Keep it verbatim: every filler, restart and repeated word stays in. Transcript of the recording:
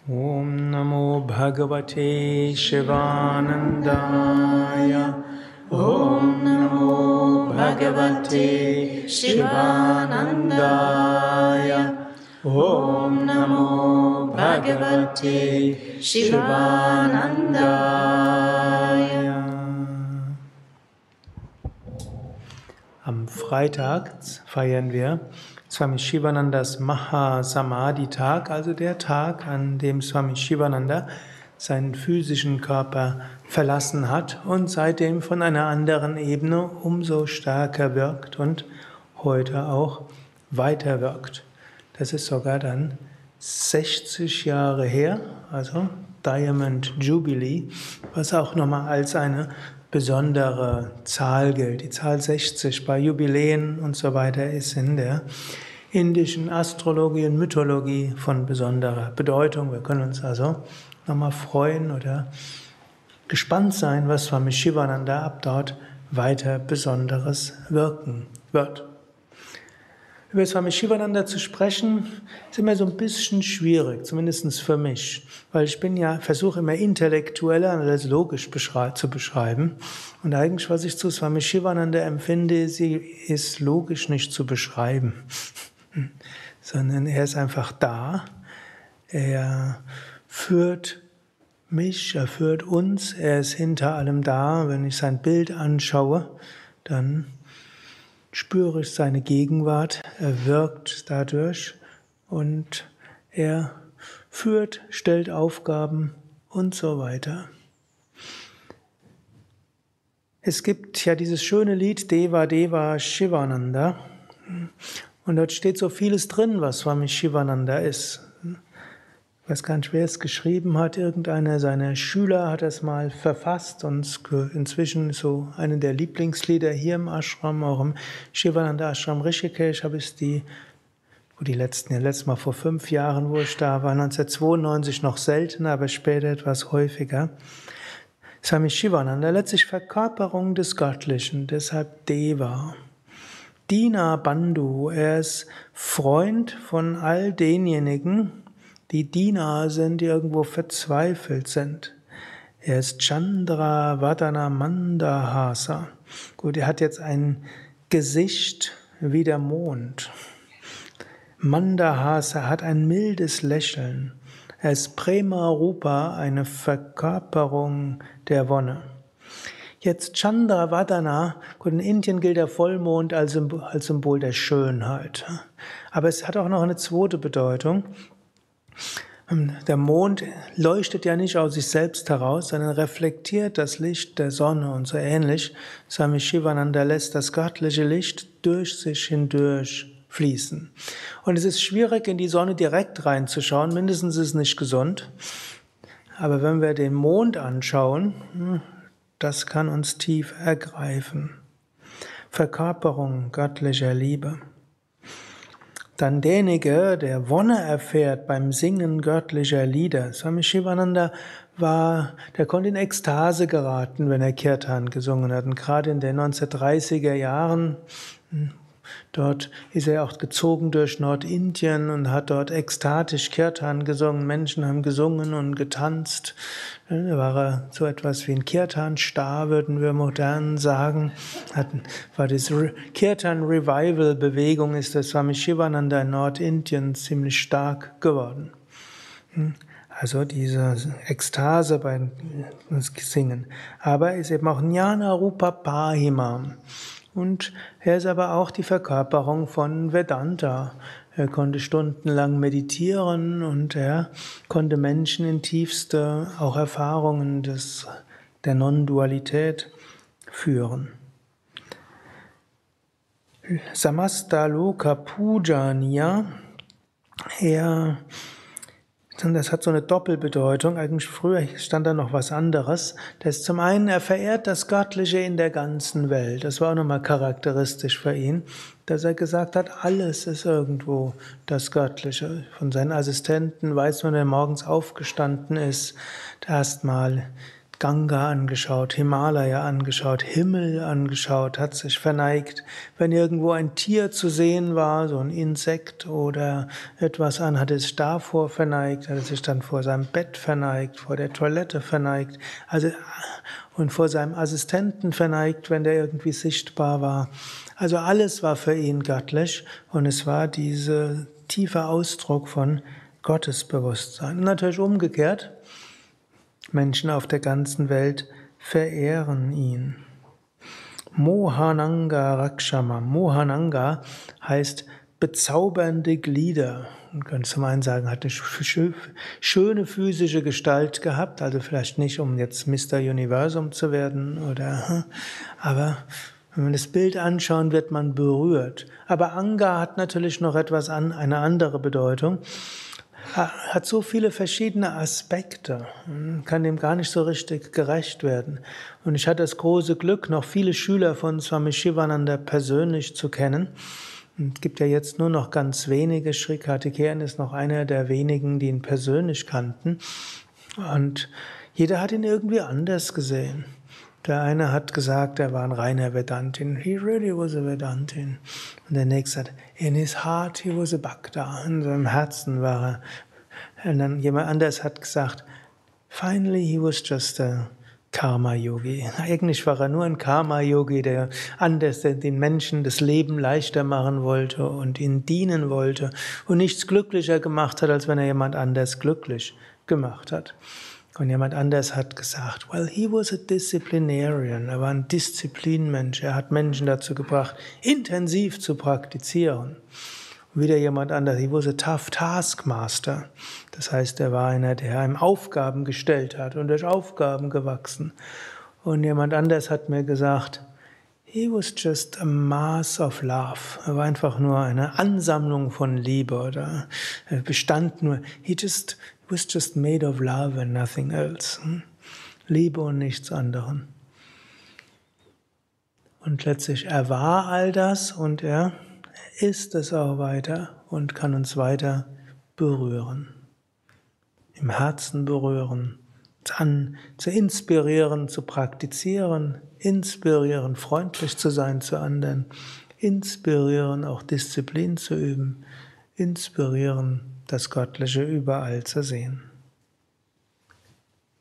Om Namo Bhagavate Shivanandaya. Om Namo Bhagavate Shivanandaya. Om Namo Bhagavate Shivanandaya. Am Freitag feiern wir Swami Shivanandas Mahasamadhi-Tag, also der Tag, an dem Swami Shivananda seinen physischen Körper verlassen hat und seitdem von einer anderen Ebene umso stärker wirkt und heute auch weiter wirkt. Das ist sogar dann sechzig Jahre her, also Diamond Jubilee, was auch nochmal als eine besondere Zahl gilt. Die Zahl sechzig bei Jubiläen und so weiter ist in der indischen Astrologie und Mythologie von besonderer Bedeutung. Wir können uns also nochmal freuen oder gespannt sein, was Swami Shivananda ab dort weiter Besonderes wirken wird. Über Swami Shivananda zu sprechen, ist immer so ein bisschen schwierig, zumindest für mich, weil ich bin ja, versuche immer intellektueller als logisch zu beschreiben. Und eigentlich, was ich zu Swami Shivananda empfinde, sie ist logisch nicht zu beschreiben, sondern er ist einfach da, er führt mich, er führt uns, er ist hinter allem da. Wenn ich sein Bild anschaue, dann spüre ich seine Gegenwart, er wirkt dadurch und er führt, stellt Aufgaben und so weiter. Es gibt ja dieses schöne Lied Deva Deva Shivananda und dort steht so vieles drin, was Swami Shivananda ist. Ich weiß gar nicht, wer es geschrieben hat. Irgendeiner seiner Schüler hat es mal verfasst und inzwischen so eine der Lieblingslieder hier im Ashram, auch im Shivananda Ashram Rishikesh, habe ich die, wo die letzten, ja, letztes Mal vor fünf Jahren, wo ich da war, neunzehnhundertzweiundneunzig noch seltener, aber später etwas häufiger. Swami Shivananda, letztlich Verkörperung des Göttlichen, deshalb Deva. Dina Bandhu, er ist Freund von all denjenigen, die Dina sind, die irgendwo verzweifelt sind. Er ist Chandra Vadana Mandahasa. Gut, er hat jetzt ein Gesicht wie der Mond. Mandahasa hat ein mildes Lächeln. Er ist Prema Rupa, eine Verkörperung der Wonne. Jetzt Chandra Vadana, gut, in Indien gilt der Vollmond als Symbol, als Symbol der Schönheit. Aber es hat auch noch eine zweite Bedeutung. Der Mond leuchtet ja nicht aus sich selbst heraus, sondern reflektiert das Licht der Sonne und so ähnlich. Swami Shivananda lässt das göttliche Licht durch sich hindurch fließen. Und es ist schwierig, in die Sonne direkt reinzuschauen, mindestens ist es nicht gesund. Aber wenn wir den Mond anschauen, das kann uns tief ergreifen. Verkörperung göttlicher Liebe. Dann derjenige, der Wonne erfährt beim Singen göttlicher Lieder. Swami Shivananda war, der konnte in Ekstase geraten, wenn er Kirtan gesungen hat. Und gerade in den neunzehnhundertdreißiger Jahren, dort ist er auch gezogen durch Nordindien und hat dort ekstatisch Kirtan gesungen. Menschen haben gesungen und getanzt. Da war er so etwas wie ein Kirtan-Star, würden wir modern sagen. Hat, war das Kirtan-Revival-Bewegung, ist der Swami Shivananda in Nordindien ziemlich stark geworden. Also diese Ekstase beim Singen. Aber er ist eben auch Jnana Rupa Pahimam. Und er ist aber auch die Verkörperung von Vedanta. Er konnte stundenlang meditieren und er konnte Menschen in tiefste auch Erfahrungen des, der Non-Dualität führen. Samasta Loka Pujaniya, er das hat so eine Doppelbedeutung. Eigentlich früher stand da noch was anderes. Das ist zum einen, er verehrt das Göttliche in der ganzen Welt. Das war auch nochmal charakteristisch für ihn, dass er gesagt hat, alles ist irgendwo das Göttliche. Von seinen Assistenten weiß man, wenn er morgens aufgestanden ist, erstmal Ganga angeschaut, Himalaya angeschaut, Himmel angeschaut, hat sich verneigt. Wenn irgendwo ein Tier zu sehen war, so ein Insekt oder etwas an, hat er sich davor verneigt, hat er sich dann vor seinem Bett verneigt, vor der Toilette verneigt, also und vor seinem Assistenten verneigt, wenn der irgendwie sichtbar war. Also alles war für ihn göttlich und es war dieser tiefe Ausdruck von Gottesbewusstsein. Und natürlich umgekehrt, Menschen auf der ganzen Welt verehren ihn. Mohananga Rakshama. Mohananga heißt bezaubernde Glieder. Man könnte zum einen sagen, hat eine schöne physische Gestalt gehabt, also vielleicht nicht, um jetzt Mister Universum zu werden, oder, aber wenn man das Bild anschaut, wird man berührt. Aber Anga hat natürlich noch etwas an, eine andere Bedeutung. Hat so viele verschiedene Aspekte, kann dem gar nicht so richtig gerecht werden. Und ich hatte das große Glück, noch viele Schüler von Swami Shivananda persönlich zu kennen. Es gibt ja jetzt nur noch ganz wenige. Sri Karthikeyan ist noch einer der wenigen, die ihn persönlich kannten. Und jeder hat ihn irgendwie anders gesehen. Der eine hat gesagt, er war ein reiner Vedantin. He really was a Vedantin. Und der nächste hat, in his heart he was a Bhakta. In seinem Herzen war er. Und dann jemand anders hat gesagt, finally he was just a Karma-Yogi. Eigentlich war er nur ein Karma-Yogi, der anders den Menschen das Leben leichter machen wollte und ihnen dienen wollte und nichts glücklicher gemacht hat, als wenn er jemand anders glücklich gemacht hat. Und jemand anders hat gesagt, well, he was a disciplinarian. Er war ein Disziplinmensch. Er hat Menschen dazu gebracht, intensiv zu praktizieren. Und wieder jemand anders, he was a tough taskmaster. Das heißt, er war einer, der einem Aufgaben gestellt hat und durch Aufgaben gewachsen. Und jemand anders hat mir gesagt, he was just a mass of love. Er war einfach nur eine Ansammlung von Liebe oder er bestand nur, he just was just made of love and nothing else. Liebe und nichts anderes. Und letztlich, er war all das und er ist es auch weiter und kann uns weiter berühren. Im Herzen berühren, an, zu inspirieren, zu praktizieren, inspirieren, freundlich zu sein zu anderen, inspirieren, auch Disziplin zu üben, inspirieren, das Göttliche überall zu sehen.